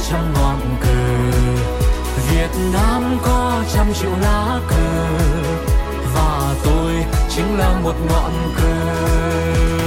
trăm ngọn cờ, Việt Nam có trăm triệu lá cờ, và tôi chính là một ngọn cờ.